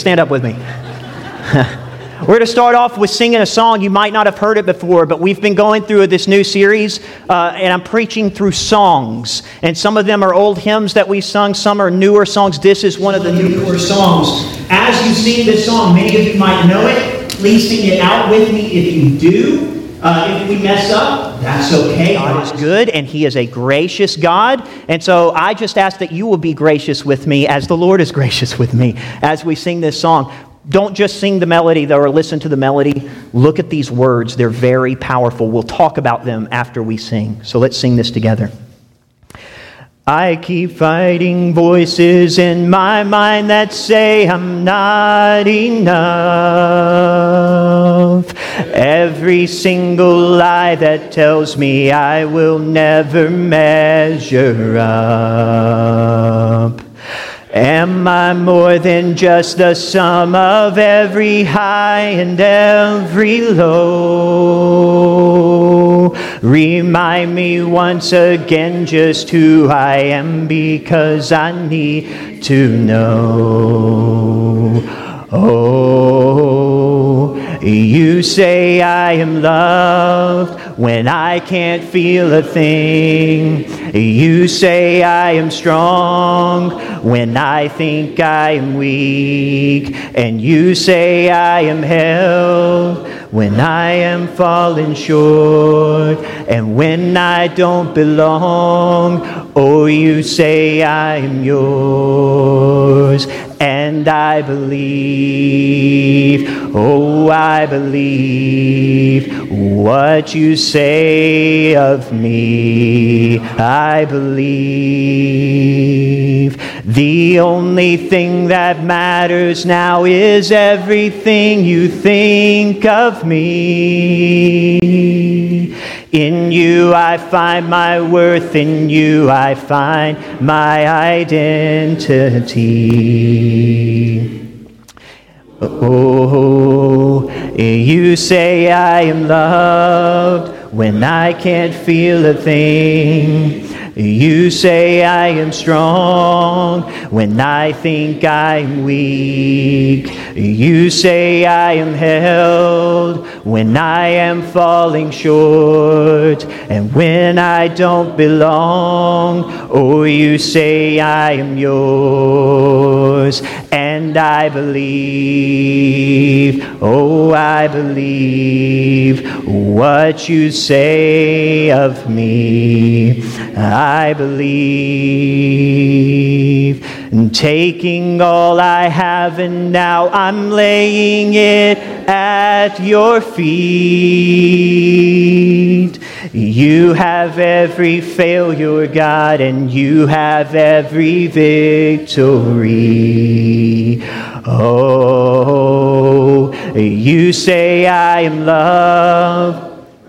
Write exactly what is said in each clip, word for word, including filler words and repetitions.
Stand up with me. We're going to start off with singing a song. You might not have heard it before, but we've been going through this new series, uh, and I'm preaching through songs. And some of them are old hymns that we sung. Some are newer songs. This is one of the newer songs. As you sing this song, many of you might know it. Please sing it out with me if you do. Uh, if we mess up, that's okay. God is good, and He is a gracious God. And so I just ask that you will be gracious with me as the Lord is gracious with me as we sing this song. Don't just sing the melody, though, or listen to the melody. Look at these words. They're very powerful. We'll talk about them after we sing. So let's sing this together. I keep fighting voices in my mind that say I'm not enough. Every single lie that tells me I will never measure up. Am I more than just the sum of every high and every low? Remind me once again just who I am, because I need to know. Oh, you say I am loved when I can't feel a thing. You say I am strong when I think I am weak. And you say I am held when I am falling short. And when I don't belong, oh, you say I am yours. And I believe, oh, I believe what you say of me. I believe the only thing that matters now is everything you think of me. In you I find my worth, in you I find my identity. Oh, you say I am loved when I can't feel a thing. You say I am strong when I think I'm weak. You say I am held when I am falling short. And when I don't belong, oh, you say I am yours. And I believe, oh, I believe what you say of me. I believe, and taking all I have and now I'm laying it at your feet. You have every failure, God, and you have every victory. Oh, you say I am loved.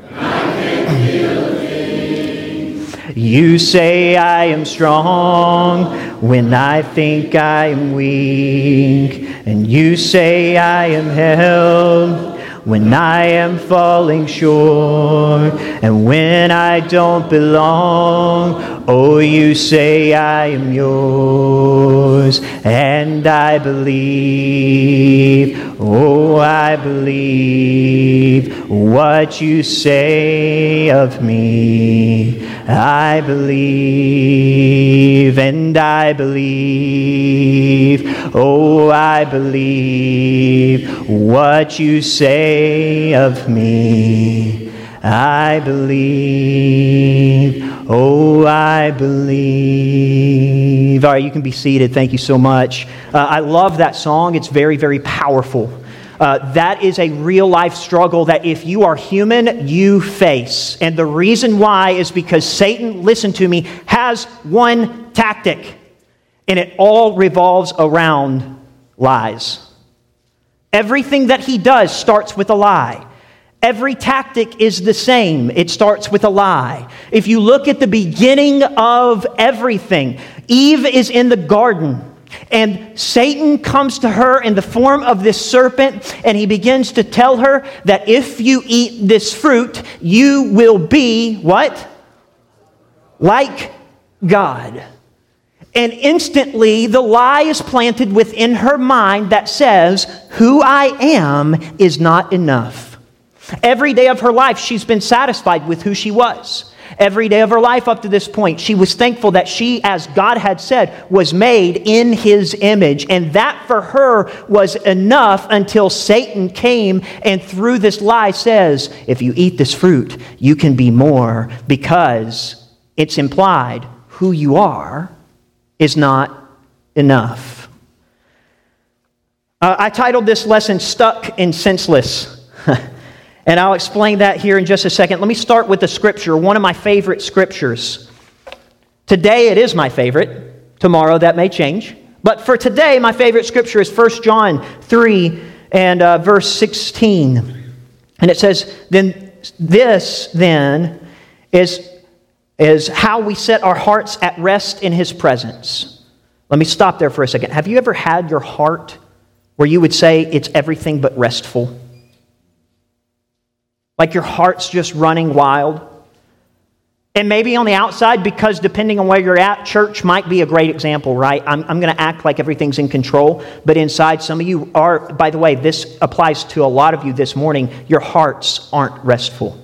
You say I am strong when I think I am weak. And you say I am held when I am falling short. And when I don't belong, oh, you say I am yours. And I believe, oh, I believe what you say of me. I believe, and I believe, oh, I believe what you say of me. I believe, oh, I believe. All right, you can be seated. Thank you so much. Uh, I love that song. It's very, very powerful. Uh, that is a real life struggle that if you are human, you face. And the reason why is because Satan, listen to me, has one tactic. And it all revolves around lies. Everything that he does starts with a lie. Every tactic is the same. It starts with a lie. If you look at the beginning of everything, Eve is in the garden. And Satan comes to her in the form of this serpent, and he begins to tell her that if you eat this fruit, you will be, what? Like God. And instantly, the lie is planted within her mind that says, who I am is not enough. Every day of her life, she's been satisfied with who she was. Every day of her life up to this point, she was thankful that she, as God had said, was made in His image. And that for her was enough until Satan came and through this lie says, if you eat this fruit, you can be more, because it's implied who you are is not enough. Uh, I titled this lesson, Stuck and Senseless. And I'll explain that here in just a second. Let me start with the scripture, one of my favorite scriptures. Today it is my favorite. Tomorrow that may change. But for today, my favorite scripture is First John three and uh, verse sixteen. And it says, then this then is, is how we set our hearts at rest in His presence. Let me stop there for a second. Have you ever had your heart where you would say it's everything but restful? Like your heart's just running wild. And maybe on the outside, because depending on where you're at, church might be a great example, right? I'm, I'm going to act like everything's in control. But inside, some of you are, by the way, this applies to a lot of you this morning, your hearts aren't restful.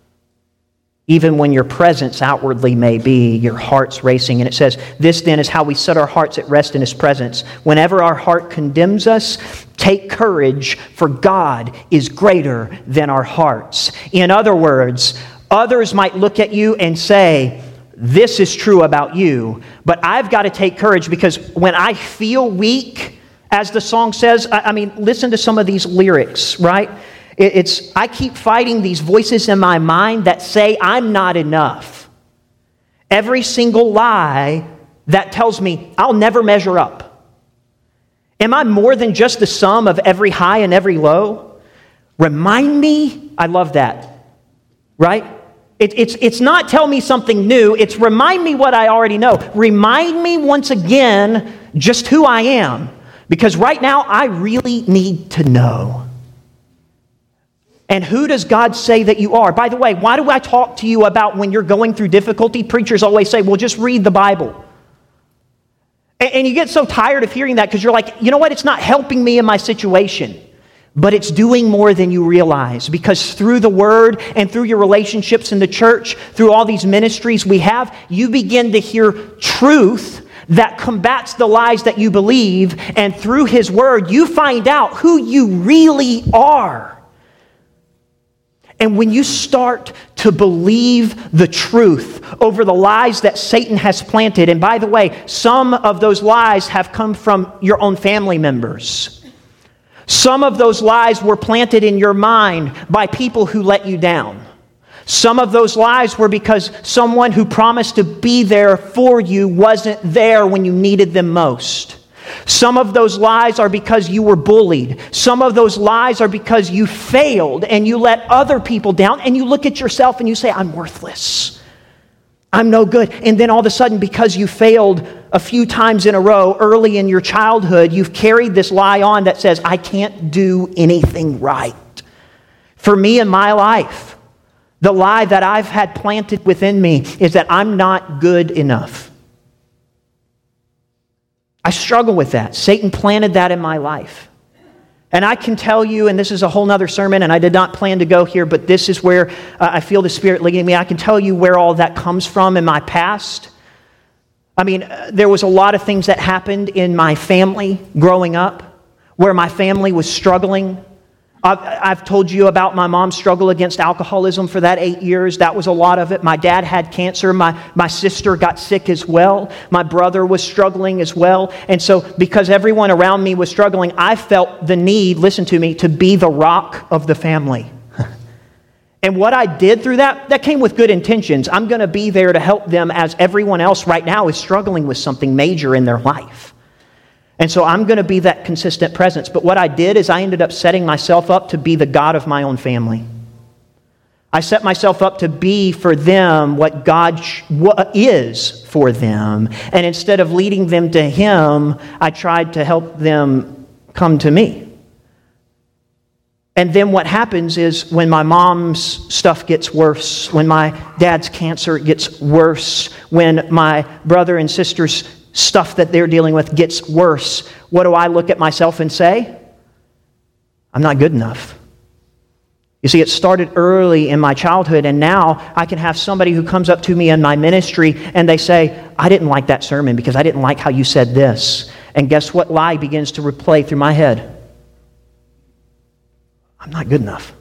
Even when your presence outwardly may be, your heart's racing. And it says, this then is how we set our hearts at rest in His presence. Whenever our heart condemns us, take courage, for God is greater than our hearts. In other words, others might look at you and say, this is true about you, but I've got to take courage, because when I feel weak, as the song says, I, I mean, listen to some of these lyrics, right? It's, I keep fighting these voices in my mind that say I'm not enough. Every single lie that tells me I'll never measure up. Am I more than just the sum of every high and every low? Remind me, I love that, right? It, it's, it's not tell me something new, it's remind me what I already know. Remind me once again just who I am, because right now I really need to know. And who does God say that you are? By the way, why do I talk to you about when you're going through difficulty? Preachers always say, well, just read the Bible. And, and you get so tired of hearing that because you're like, you know what? It's not helping me in my situation. But it's doing more than you realize, because through the Word and through your relationships in the church, through all these ministries we have, you begin to hear truth that combats the lies that you believe. And through His Word, you find out who you really are. And when you start to believe the truth over the lies that Satan has planted, and by the way, some of those lies have come from your own family members. Some of those lies were planted in your mind by people who let you down. Some of those lies were because someone who promised to be there for you wasn't there when you needed them most. Some of those lies are because you were bullied. Some of those lies are because you failed and you let other people down, and you look at yourself and you say, I'm worthless. I'm no good. And then all of a sudden, because you failed a few times in a row early in your childhood, you've carried this lie on that says, I can't do anything right. For me in my life, the lie that I've had planted within me is that I'm not good enough. I struggle with that. Satan planted that in my life. And I can tell you, and this is a whole nother sermon, and I did not plan to go here, but this is where uh, I feel the Spirit leading me. I can tell you where all that comes from in my past. I mean, uh, there was a lot of things that happened in my family growing up where my family was struggling. I've, I've told you about my mom's struggle against alcoholism for that eight years. That was a lot of it. My dad had cancer. My, my sister got sick as well. My brother was struggling as well. And so because everyone around me was struggling, I felt the need, listen to me, to be the rock of the family. And what I did through that, that came with good intentions. I'm going to be there to help them as everyone else right now is struggling with something major in their life. And so I'm going to be that consistent presence. But what I did is I ended up setting myself up to be the God of my own family. I set myself up to be for them what God sh- what is for them. And instead of leading them to Him, I tried to help them come to me. And then what happens is when my mom's stuff gets worse, when my dad's cancer gets worse, when my brother and sister's stuff that they're dealing with gets worse, what do I look at myself and say? I'm not good enough. You see, it started early in my childhood, and now I can have somebody who comes up to me in my ministry and they say, I didn't like that sermon because I didn't like how you said this. And guess what lie begins to replay through my head? I'm not good enough.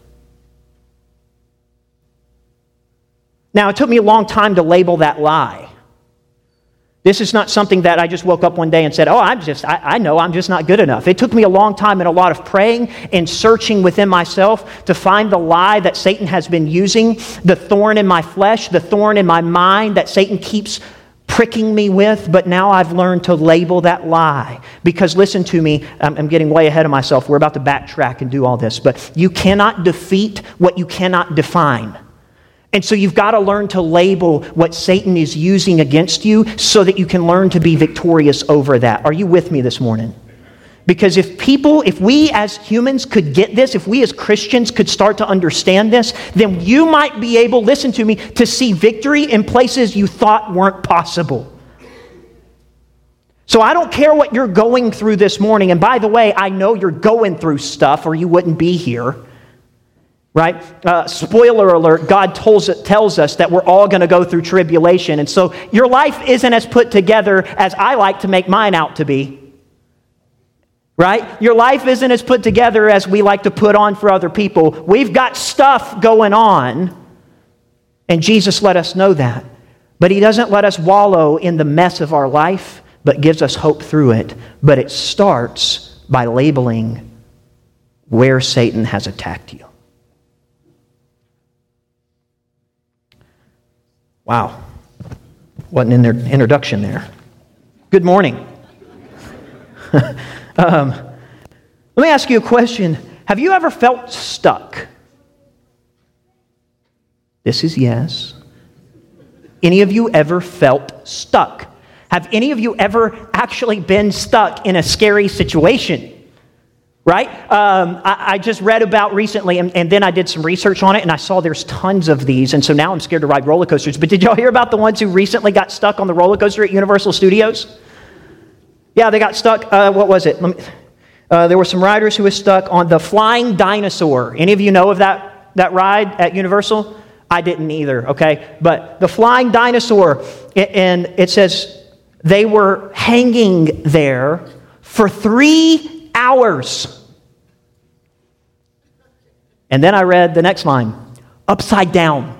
Now, it took me a long time to label that lie. This is not something that I just woke up one day and said, oh, I'm just, I, I know I'm just not good enough. It took me a long time and a lot of praying and searching within myself to find the lie that Satan has been using, the thorn in my flesh, the thorn in my mind that Satan keeps pricking me with. But now I've learned to label that lie. Because listen to me, I'm, I'm getting way ahead of myself. We're about to backtrack and do all this. But you cannot defeat what you cannot define. And so you've got to learn to label what Satan is using against you so that you can learn to be victorious over that. Are you with me this morning? Because if people, if we as humans could get this, if we as Christians could start to understand this, then you might be able, listen to me, to see victory in places you thought weren't possible. So I don't care what you're going through this morning. And by the way, I know you're going through stuff or you wouldn't be here. Right? Uh, spoiler alert, God tells, tells us that we're all going to go through tribulation. And so your life isn't as put together as I like to make mine out to be. Right? Your life isn't as put together as we like to put on for other people. We've got stuff going on. And Jesus let us know that. But he doesn't let us wallow in the mess of our life, but gives us hope through it. But it starts by labeling where Satan has attacked you. Wow, wasn't in their introduction there. Good morning. um, let me ask you a question. Have you ever felt stuck? This is yes. Any of you ever felt stuck? Have any of you ever actually been stuck in a scary situation? Right? Um, I, I just read about recently, and, and then I did some research on it, and I saw there's tons of these, and so now I'm scared to ride roller coasters. But did y'all hear about the ones who recently got stuck on the roller coaster at Universal Studios? Yeah, they got stuck. Uh, what was it? Let me, uh, there were some riders who were stuck on the Flying Dinosaur. Any of you know of that, that ride at Universal? I didn't either, okay? But the Flying Dinosaur, and it says they were hanging there for three hours. And then I read the next line, upside down.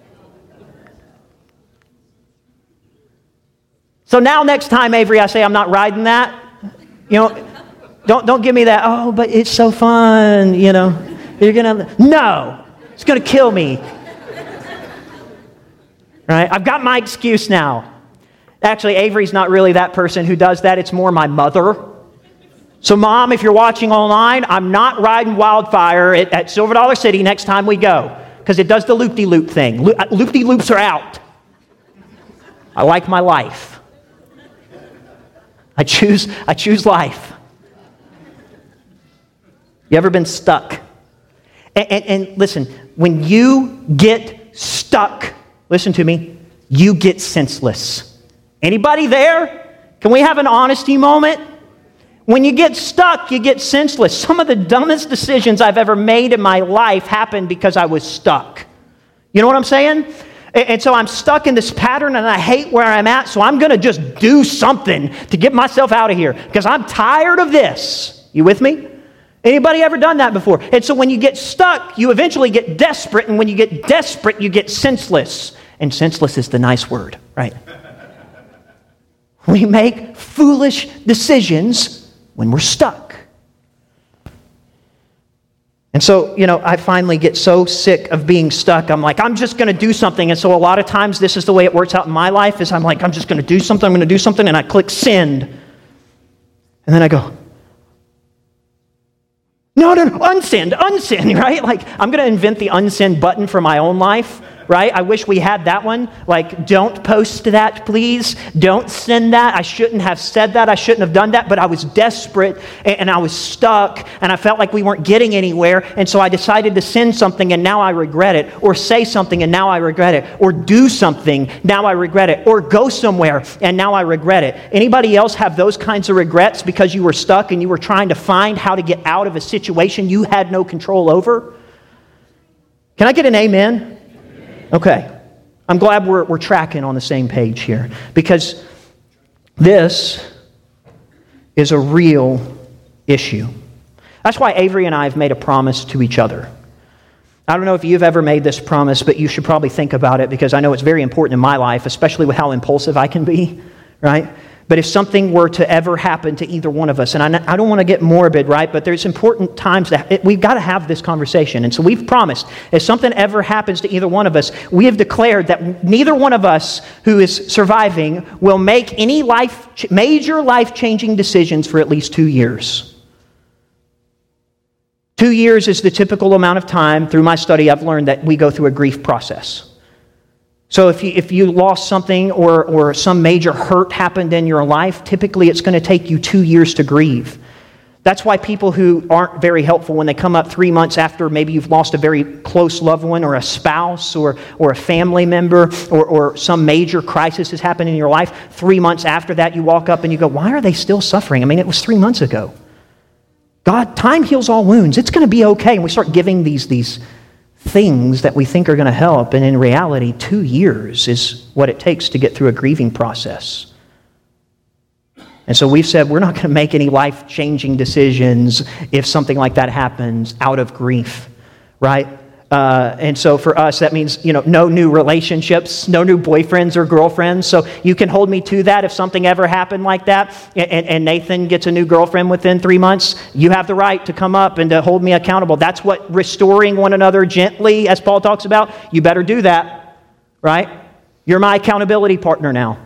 So now next time, Avery, I say I'm not riding that, you know, don't don't give me that, oh, but it's so fun, you know. You're going to, no, it's going to kill me. Right? I've got my excuse now. Actually, Avery's not really that person who does that. It's more my mother. So, Mom, if you're watching online, I'm not riding Wildfire at, at Silver Dollar City next time we go because it does the loop-de-loop thing. Lo- loop-de-loops are out. I like my life. I choose, I choose life. You ever been stuck? And, and, and listen, when you get stuck, listen to me, you get senseless. Anybody there? Can we have an honesty moment? When you get stuck, you get senseless. Some of the dumbest decisions I've ever made in my life happened because I was stuck. You know what I'm saying? And so I'm stuck in this pattern and I hate where I'm at, so I'm going to just do something to get myself out of here because I'm tired of this. You with me? Anybody ever done that before? And so when you get stuck, you eventually get desperate, and when you get desperate, you get senseless. And senseless is the nice word, right? We make foolish decisions when we're stuck. And so, you know, I finally get so sick of being stuck. I'm like, I'm just going to do something. And so a lot of times this is the way it works out in my life is I'm like, I'm just going to do something. I'm going to do something. And I click send. And then I go, no, no, no, unsend, unsend, right? Like I'm going to invent the unsend button for my own life. right? I wish we had that one. Like, don't post that, please. Don't send that. I shouldn't have said that. I shouldn't have done that. But I was desperate and I was stuck and I felt like we weren't getting anywhere. And so I decided to send something and now I regret it. Or say something and now I regret it. Or do something, now I regret it. Or go somewhere and now I regret it. Anybody else have those kinds of regrets because you were stuck and you were trying to find how to get out of a situation you had no control over? Can I get an amen? Okay. I'm glad we're, we're tracking on the same page here, because this is a real issue. That's why Avery and I have made a promise to each other. I don't know if you've ever made this promise, but you should probably think about it, because I know it's very important in my life, especially with how impulsive I can be, right? But if something were to ever happen to either one of us, and I, I don't want to get morbid, right? But there's important times that it, we've got to have this conversation. And so we've promised, if something ever happens to either one of us, we have declared that neither one of us who is surviving will make any life, major life-changing decisions for at least two years. Two years is the typical amount of time. Through my study, I've learned that we go through a grief process. So if you, if you lost something or, or some major hurt happened in your life, typically it's going to take you two years to grieve. That's why people who aren't very helpful, when they come up three months after maybe you've lost a very close loved one or a spouse or, or a family member or, or some major crisis has happened in your life, three months after that you walk up and you go, why are they still suffering? I mean, it was three months ago. God, time heals all wounds. It's going to be okay. And we start giving these these things that we think are going to help, and in reality, two years is what it takes to get through a grieving process. And so we've said we're not going to make any life-changing decisions if something like that happens out of grief, right? Uh, and so for us, that means, you know, no new relationships, no new boyfriends or girlfriends. So you can hold me to that. If something ever happened like that and, and Nathan gets a new girlfriend within three months, you have the right to come up and to hold me accountable. That's what restoring one another gently, as Paul talks about, you better do that, right? You're my accountability partner now.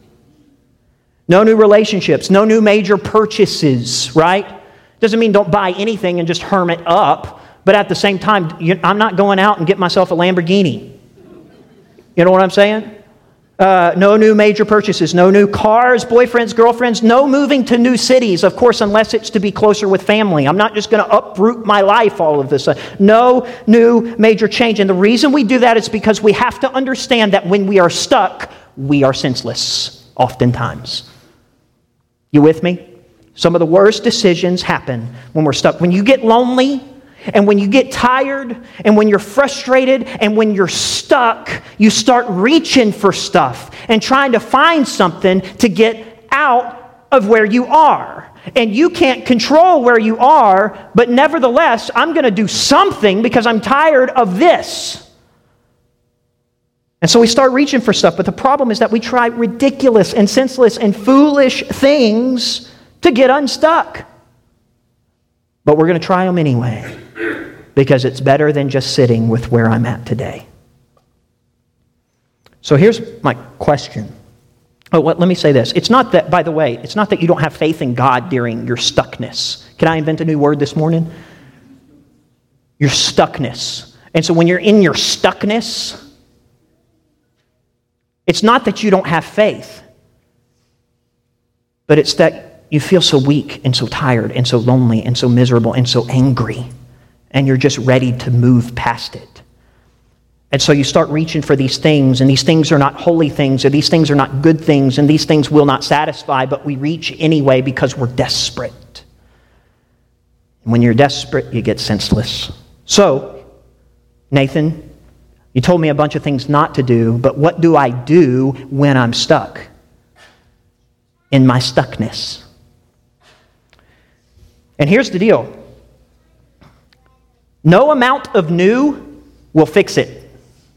No new relationships, no new major purchases, right? Doesn't mean don't buy anything and just hermit up. But at the same time, I'm not going out and getting myself a Lamborghini. You know what I'm saying? Uh, no new major purchases, no new cars, boyfriends, girlfriends, no moving to new cities, of course, unless it's to be closer with family. I'm not just going to uproot my life all of this. No new major change. And the reason we do that is because we have to understand that when we are stuck, we are senseless, oftentimes. You with me? Some of the worst decisions happen when we're stuck. When you get lonely, and when you get tired, and when you're frustrated, and when you're stuck, you start reaching for stuff and trying to find something to get out of where you are. And you can't control where you are, but nevertheless, I'm going to do something because I'm tired of this. And so we start reaching for stuff, but the problem is that we try ridiculous and senseless and foolish things to get unstuck. But we're going to try them anyway, because it's better than just sitting with where I'm at today. So here's my question. Oh, well, let me say this. It's not that, by the way, it's not that you don't have faith in God during your stuckness. Can I invent a new word this morning? Your stuckness. And so when you're in your stuckness, it's not that you don't have faith, but it's that you feel so weak and so tired and so lonely and so miserable and so angry, and you're just ready to move past it. And so you start reaching for these things, and these things are not holy things, or these things are not good things, and these things will not satisfy, but we reach anyway because we're desperate. And when you're desperate, you get senseless. So, Nathan, you told me a bunch of things not to do, but what do I do when I'm stuck? In my stuckness. And here's the deal. No amount of new will fix it.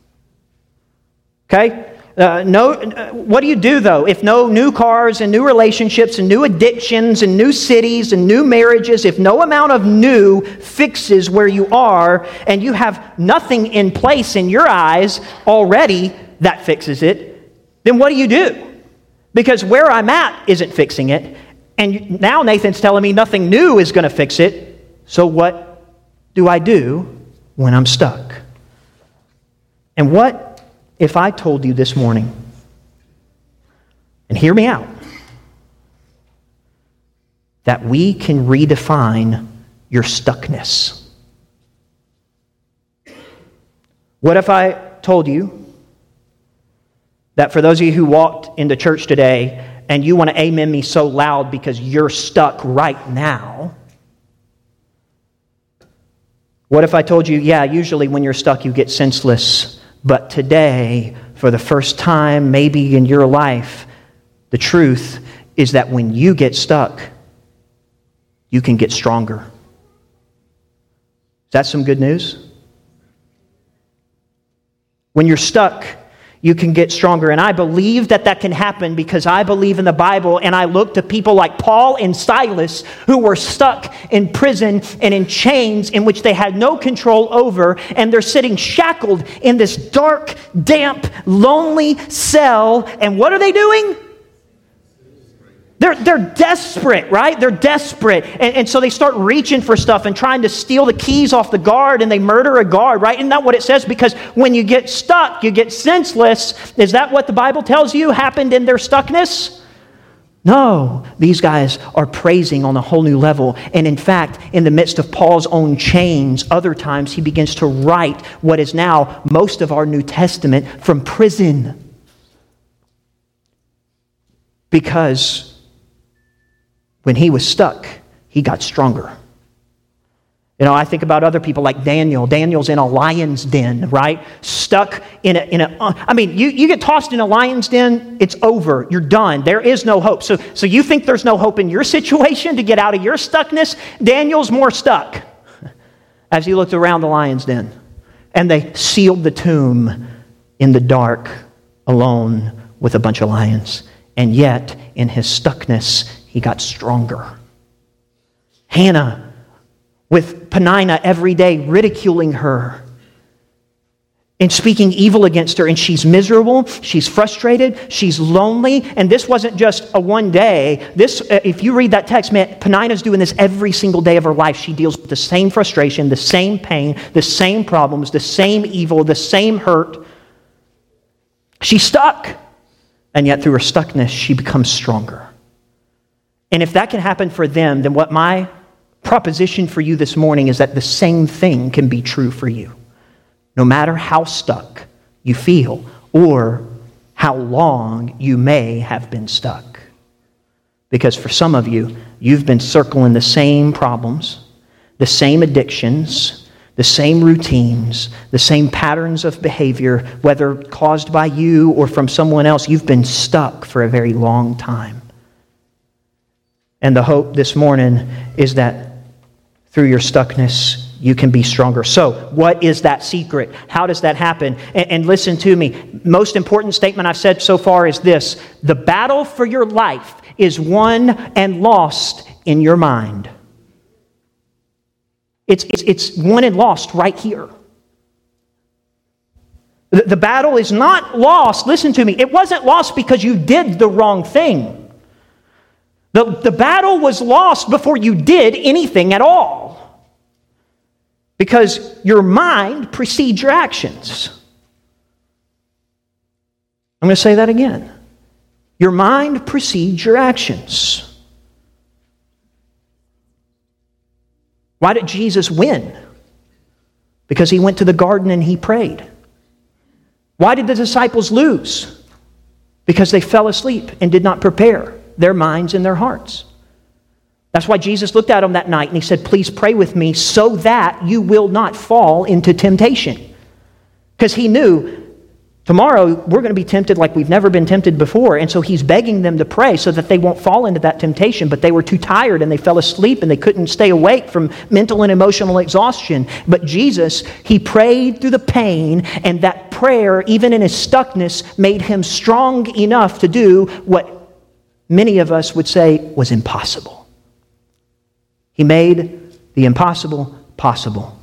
Okay? Uh, no. Uh, what do you do, though, if no new cars and new relationships and new addictions and new cities and new marriages, if no amount of new fixes where you are and you have nothing in place in your eyes already that fixes it, then what do you do? Because where I'm at isn't fixing it, and now Nathan's telling me nothing new is going to fix it, so what do I do when I'm stuck? And what if I told you this morning, and hear me out, that we can redefine your stuckness? What if I told you that for those of you who walked into church today and you want to amen me so loud because you're stuck right now, what if I told you, yeah, usually when you're stuck you get senseless, but today, for the first time maybe in your life, the truth is that when you get stuck, you can get stronger. Is that some good news? When you're stuck, you can get stronger. And I believe that that can happen because I believe in the Bible, and I look to people like Paul and Silas who were stuck in prison and in chains in which they had no control over, and they're sitting shackled in this dark, damp, lonely cell. And what are they doing? They're, they're desperate, right? They're desperate. And, and so they start reaching for stuff and trying to steal the keys off the guard, and they murder a guard, right? Isn't that what it says? Because when you get stuck, you get senseless. Is that what the Bible tells you happened in their stuckness? No, these guys are praising on a whole new level. And in fact, in the midst of Paul's own chains, other times he begins to write what is now most of our New Testament from prison. Because when he was stuck, he got stronger. You know, I think about other people like Daniel. Daniel's in a lion's den, right? Stuck in a, in a I mean, you, you get tossed in a lion's den, it's over. You're done. There is no hope. So, so you think there's no hope in your situation to get out of your stuckness? Daniel's more stuck as he looked around the lion's den. And they sealed the tomb in the dark, alone with a bunch of lions. And yet, in his stuckness, he got stronger. Hannah, with Peninnah every day ridiculing her and speaking evil against her, and she's miserable, she's frustrated, she's lonely, and this wasn't just a one day. This, if you read that text, man, Peninnah's doing this every single day of her life. She deals with the same frustration, the same pain, the same problems, the same evil, the same hurt. She's stuck, and yet through her stuckness, she becomes stronger. And if that can happen for them, then what my proposition for you this morning is that the same thing can be true for you. No matter how stuck you feel or how long you may have been stuck. Because for some of you, you've been circling the same problems, the same addictions, the same routines, the same patterns of behavior, whether caused by you or from someone else. You've been stuck for a very long time. And the hope this morning is that through your stuckness, you can be stronger. So, what is that secret? How does that happen? And, and listen to me. Most important statement I've said so far is this: the battle for your life is won and lost in your mind. It's, it's, it's won and lost right here. The, the battle is not lost, listen to me, it wasn't lost because you did the wrong thing. The, the battle was lost before you did anything at all. Because your mind precedes your actions. I'm going to say that again. Your mind precedes your actions. Why did Jesus win? Because he went to the garden and he prayed. Why did the disciples lose? Because they fell asleep and did not prepare their minds and their hearts. That's why Jesus looked at them that night and he said, please pray with me so that you will not fall into temptation. Because he knew tomorrow we're going to be tempted like we've never been tempted before. And so he's begging them to pray so that they won't fall into that temptation. But they were too tired and they fell asleep and they couldn't stay awake from mental and emotional exhaustion. But Jesus, he prayed through the pain, and that prayer, even in his stuckness, made him strong enough to do what many of us would say was impossible. He made the impossible possible.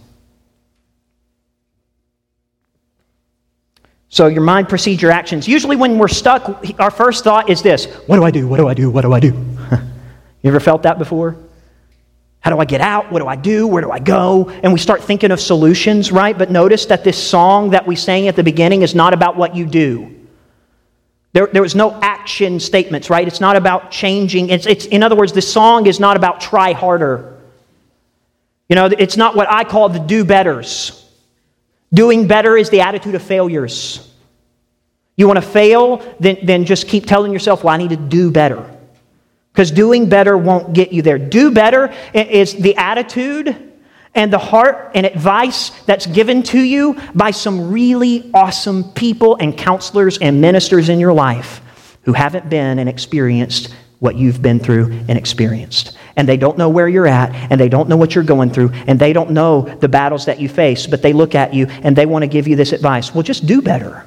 So your mind precedes your actions. Usually when we're stuck, our first thought is this: what do I do? What do I do? What do I do? You ever felt that before? How do I get out? What do I do? Where do I go? And we start thinking of solutions, right? But notice that this song that we sang at the beginning is not about what you do. There, there was no action statements, right? It's not about changing. It's, it's, in other words, this song is not about try harder. You know, it's not what I call the do-betters. Doing better is the attitude of failures. You want to fail? Then, then just keep telling yourself, well, I need to do better. Because doing better won't get you there. Do better is the attitude and the heart and advice that's given to you by some really awesome people and counselors and ministers in your life who haven't been and experienced what you've been through and experienced. And they don't know where you're at, and they don't know what you're going through, and they don't know the battles that you face, but they look at you and they want to give you this advice. Well, just do better.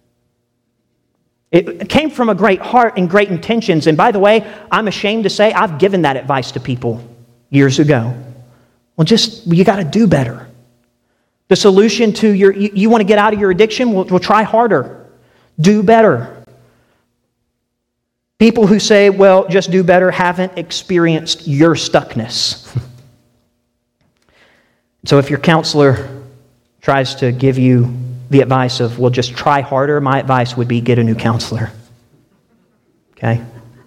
It came from a great heart and great intentions. And by the way, I'm ashamed to say I've given that advice to people years ago. Well, just, you got to do better. The solution to your, you, you want to get out of your addiction? Well, well, try harder. Do better. People who say, well, just do better, haven't experienced your stuckness. So if your counselor tries to give you the advice of, well, just try harder, my advice would be get a new counselor. Okay?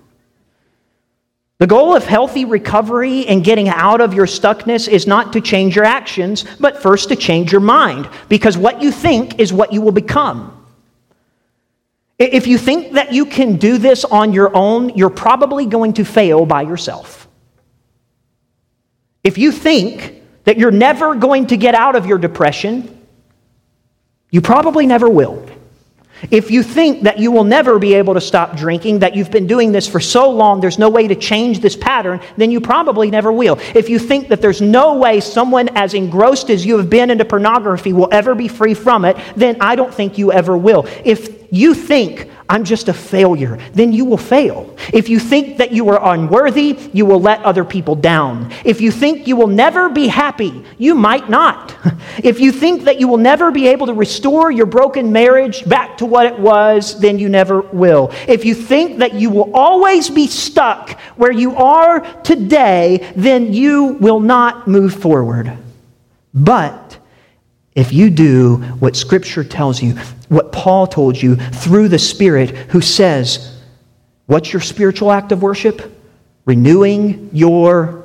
The goal of healthy recovery and getting out of your stuckness is not to change your actions, but first to change your mind, because what you think is what you will become. If you think that you can do this on your own, you're probably going to fail by yourself. If you think that you're never going to get out of your depression, you probably never will. If you think that you will never be able to stop drinking, that you've been doing this for so long, there's no way to change this pattern, then you probably never will. If you think that there's no way someone as engrossed as you have been into pornography will ever be free from it, then I don't think you ever will. If you think, I'm just a failure, then you will fail. If you think that you are unworthy, you will let other people down. If you think you will never be happy, you might not. If you think that you will never be able to restore your broken marriage back to what it was, then you never will. If you think that you will always be stuck where you are today, then you will not move forward. But if you do what Scripture tells you, what Paul told you through the Spirit, who says, what's your spiritual act of worship? Renewing your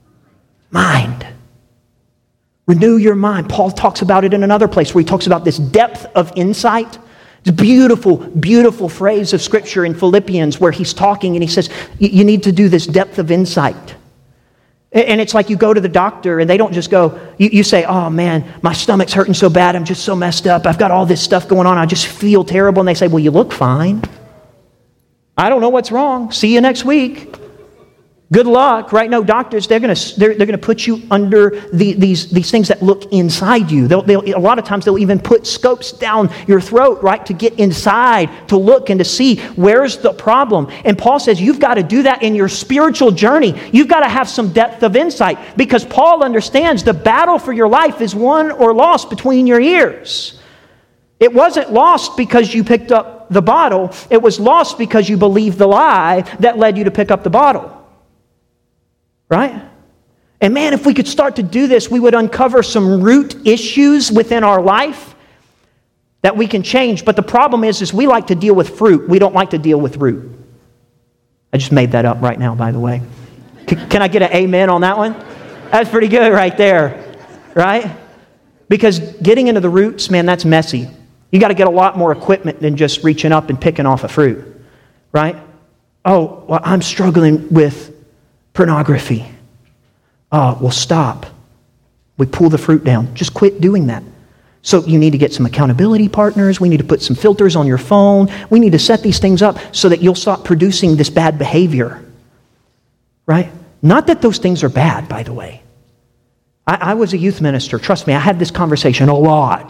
mind. Renew your mind. Paul talks about it in another place where he talks about this depth of insight. It's a beautiful, beautiful phrase of Scripture in Philippians where he's talking and he says, you need to do this depth of insight. And it's like you go to the doctor and they don't just go, you, you say, oh man, my stomach's hurting so bad, I'm just so messed up, I've got all this stuff going on, I just feel terrible. And they say, well, you look fine. I don't know what's wrong. See you next week. Good luck, right? No, doctors, they're going to they're, they're going to put you under the, these, these things that look inside you. They'll, they'll, a lot of times they'll even put scopes down your throat, right, to get inside, to look and to see where's the problem. And Paul says you've got to do that in your spiritual journey. You've got to have some depth of insight because Paul understands the battle for your life is won or lost between your ears. It wasn't lost because you picked up the bottle. It was lost because you believed the lie that led you to pick up the bottle. Right? And man, if we could start to do this, we would uncover some root issues within our life that we can change. But the problem is, is we like to deal with fruit. We don't like to deal with root. I just made that up right now, by the way. Can, can I get an amen on that one? That's pretty good right there. Right? Because getting into the roots, man, that's messy. You got to get a lot more equipment than just reaching up and picking off a fruit. Right? Oh, well, I'm struggling with pornography. Oh, well, stop. We pull the fruit down. Just quit doing that. So you need to get some accountability partners. We need to put some filters on your phone. We need to set these things up so that you'll stop producing this bad behavior. Right? Not that those things are bad, by the way. I, I was a youth minister. Trust me, I had this conversation a lot.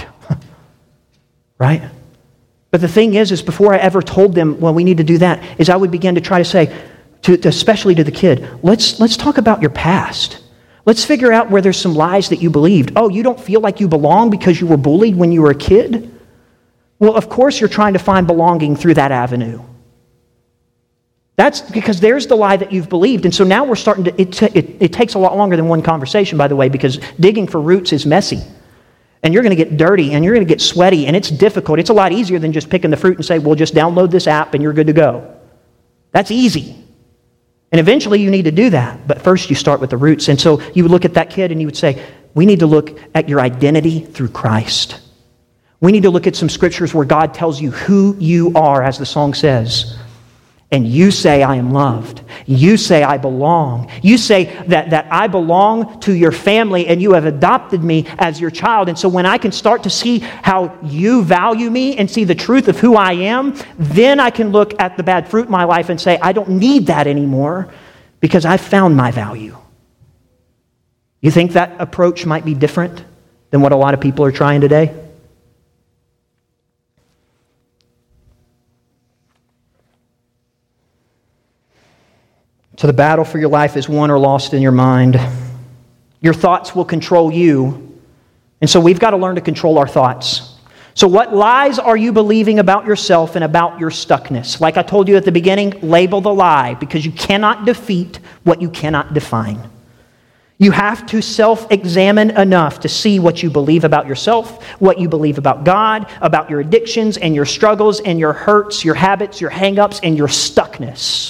Right? But the thing is, is before I ever told them, well, we need to do that, is I would begin to try to say, To, especially to the kid, let's let's talk about your past. Let's figure out where there's some lies that you believed. Oh, you don't feel like you belong because you were bullied when you were a kid? Well, of course you're trying to find belonging through that avenue. That's because there's the lie that you've believed. And so now we're starting to, it, t- it, it takes a lot longer than one conversation, by the way, because digging for roots is messy. And you're going to get dirty and you're going to get sweaty and it's difficult. It's a lot easier than just picking the fruit and say, well, just download this app and you're good to go. That's easy. And eventually you need to do that. But first you start with the roots. And so you would look at that kid and you would say, we need to look at your identity through Christ. We need to look at some scriptures where God tells you who you are, as the song says. And you say, I am loved. You say, I belong. You say that, that I belong to your family and you have adopted me as your child. And so when I can start to see how you value me and see the truth of who I am, then I can look at the bad fruit in my life and say, I don't need that anymore because I've found my value. You think that approach might be different than what a lot of people are trying today? So the battle for your life is won or lost in your mind. Your thoughts will control you. And so we've got to learn to control our thoughts. So what lies are you believing about yourself and about your stuckness? Like I told you at the beginning, label the lie because you cannot defeat what you cannot define. You have to self-examine enough to see what you believe about yourself, what you believe about God, about your addictions and your struggles and your hurts, your habits, your hang-ups, and your stuckness.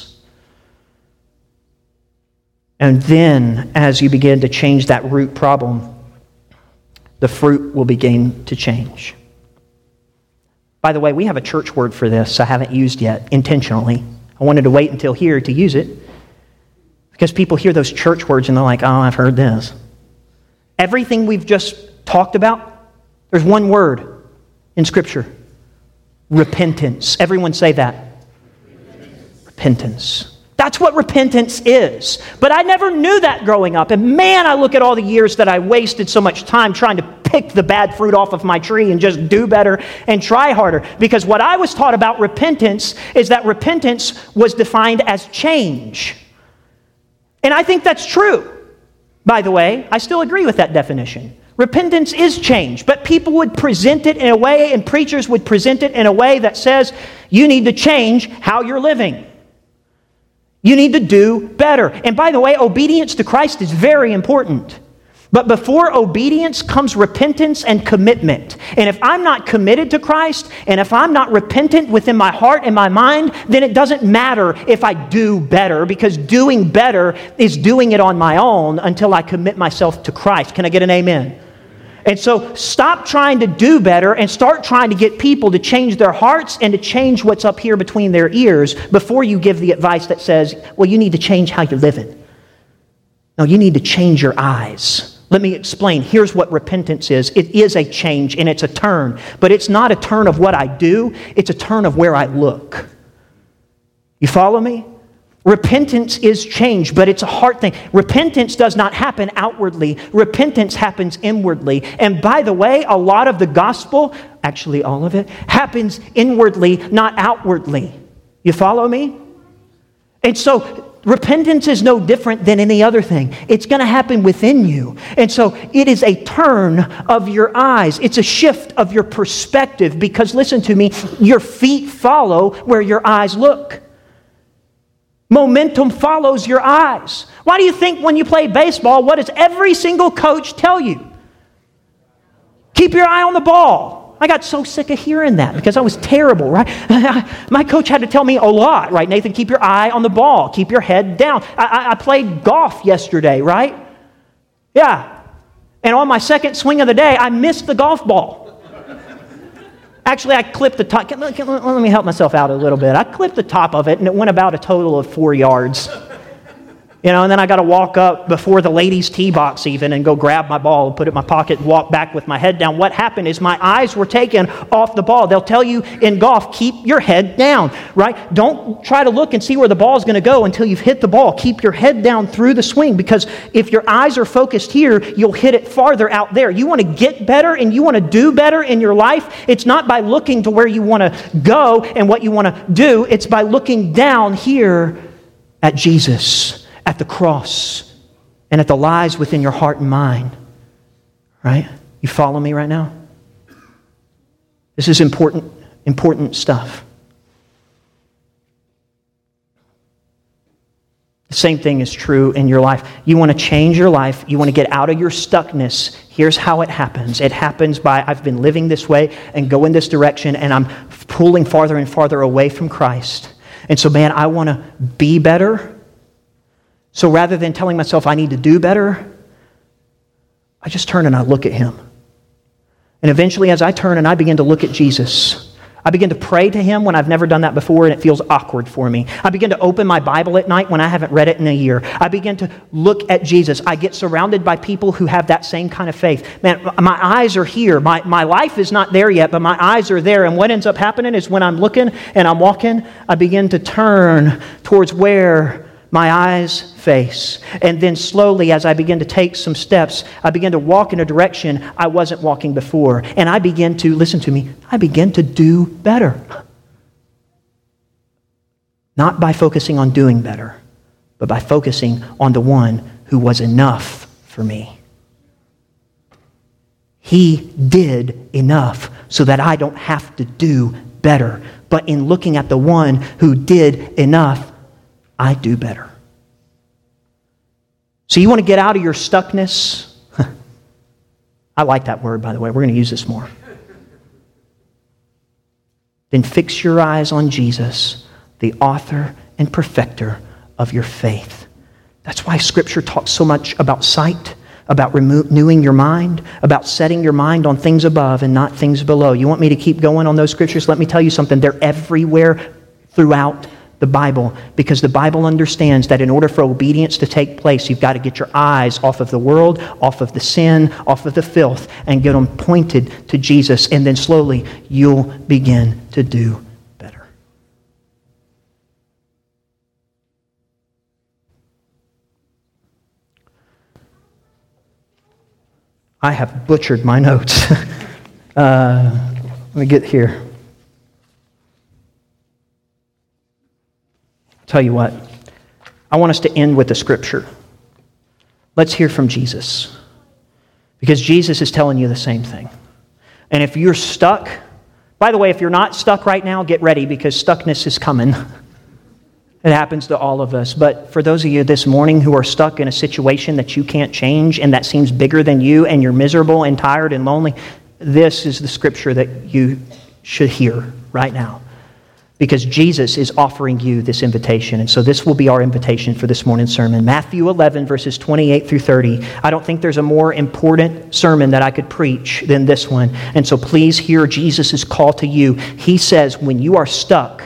And then, as you begin to change that root problem, the fruit will begin to change. By the way, we have a church word for this I haven't used yet, intentionally. I wanted to wait until here to use it, because people hear those church words and they're like, oh, I've heard this. Everything we've just talked about, there's one word in Scripture. Repentance. Everyone say that. Repentance. Repentance. That's what repentance is. But I never knew that growing up. And man, I look at all the years that I wasted so much time trying to pick the bad fruit off of my tree and just do better and try harder. Because what I was taught about repentance is that repentance was defined as change. And I think that's true. By the way, I still agree with that definition. Repentance is change, but people would present it in a way, and preachers would present it in a way that says, you need to change how you're living. You need to do better. And by the way, obedience to Christ is very important. But before obedience comes repentance and commitment. And if I'm not committed to Christ, and if I'm not repentant within my heart and my mind, then it doesn't matter if I do better, because doing better is doing it on my own until I commit myself to Christ. Can I get an amen? And so stop trying to do better and start trying to get people to change their hearts and to change what's up here between their ears before you give the advice that says, well, you need to change how you're living. No, you need to change your eyes. Let me explain. Here's what repentance is. It is a change and it's a turn, but it's not a turn of what I do. It's a turn of where I look. You follow me? Repentance is change, but it's a heart thing. Repentance does not happen outwardly. Repentance happens inwardly. And by the way, a lot of the gospel, actually all of it, happens inwardly, not outwardly. You follow me? And so repentance is no different than any other thing. It's going to happen within you. And so it is a turn of your eyes. It's a shift of your perspective because, listen to me, your feet follow where your eyes look. Momentum follows your eyes. Why do you think when you play baseball, what does every single coach tell you? Keep your eye on the ball. I got so sick of hearing that because I was terrible, right? My coach had to tell me a lot, right? Nathan, keep your eye on the ball. Keep your head down. I, I, I played golf yesterday, right? Yeah. And on my second swing of the day, I missed the golf ball. Actually, I clipped the top. Let, let, let me help myself out a little bit. I clipped the top of it, and it went about a total of four yards. You know, and then I got to walk up before the ladies' tee box even and go grab my ball and put it in my pocket and walk back with my head down. What happened is my eyes were taken off the ball. They'll tell you in golf, keep your head down, right? Don't try to look and see where the ball is going to go until you've hit the ball. Keep your head down through the swing, because if your eyes are focused here, you'll hit it farther out there. You want to get better and you want to do better in your life. It's not by looking to where you want to go and what you want to do. It's by looking down here at Jesus, at the cross, and at the lies within your heart and mind. Right? You follow me right now? This is important, important stuff. The same thing is true in your life. You want to change your life. You want to get out of your stuckness. Here's how it happens. It happens by, I've been living this way and go in this direction, and I'm pulling farther and farther away from Christ. And so, man, I want to be better. So rather than telling myself I need to do better, I just turn and I look at Him. And eventually, as I turn and I begin to look at Jesus, I begin to pray to Him when I've never done that before and it feels awkward for me. I begin to open my Bible at night when I haven't read it in a year. I begin to look at Jesus. I get surrounded by people who have that same kind of faith. Man, my eyes are here. My, my life is not there yet, but my eyes are there. And what ends up happening is when I'm looking and I'm walking, I begin to turn towards where my eyes face. And then slowly, as I begin to take some steps, I begin to walk in a direction I wasn't walking before. And I begin to, listen to me, I begin to do better. Not by focusing on doing better, but by focusing on the one who was enough for me. He did enough so that I don't have to do better. But in looking at the one who did enough, I do better. So you want to get out of your stuckness? I like that word, by the way. We're going to use this more. Then fix your eyes on Jesus, the author and perfecter of your faith. That's why Scripture talks so much about sight, about renewing your mind, about setting your mind on things above and not things below. You want me to keep going on those Scriptures? Let me tell you something. They're everywhere throughout the Bible, because the Bible understands that in order for obedience to take place, you've got to get your eyes off of the world, off of the sin, off of the filth, and get them pointed to Jesus. And then slowly, you'll begin to do better. I have butchered my notes. uh, let me get here. Tell you what, I want us to end with the Scripture. Let's hear from Jesus. Because Jesus is telling you the same thing. And if you're stuck, by the way, if you're not stuck right now, get ready, because stuckness is coming. It happens to all of us. But for those of you this morning who are stuck in a situation that you can't change and that seems bigger than you and you're miserable and tired and lonely, this is the Scripture that you should hear right now. Because Jesus is offering you this invitation. And so this will be our invitation for this morning's sermon. Matthew eleven, verses twenty-eight through thirty. I don't think there's a more important sermon that I could preach than this one. And so please hear Jesus' call to you. He says, when you are stuck,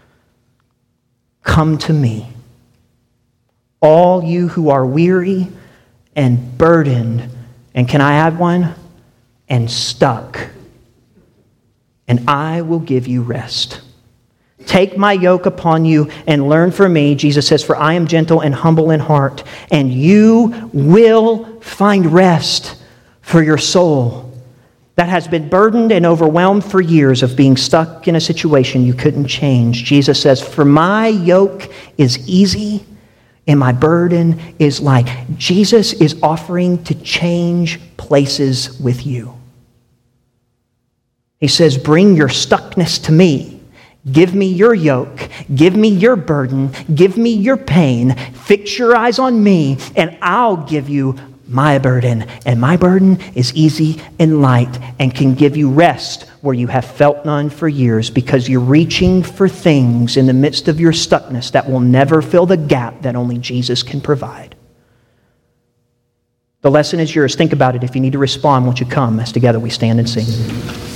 come to me. All you who are weary and burdened. And can I add one? And stuck. And I will give you rest. Take my yoke upon you and learn from me, Jesus says, for I am gentle and humble in heart, and you will find rest for your soul that has been burdened and overwhelmed for years of being stuck in a situation you couldn't change. Jesus says, for my yoke is easy and my burden is light. Jesus is offering to change places with you. He says, bring your stuckness to me. Give me your yoke. Give me your burden. Give me your pain. Fix your eyes on me, and I'll give you my burden. And my burden is easy and light and can give you rest where you have felt none for years, because you're reaching for things in the midst of your stuckness that will never fill the gap that only Jesus can provide. The lesson is yours. Think about it. If you need to respond, won't you come as together we stand and sing.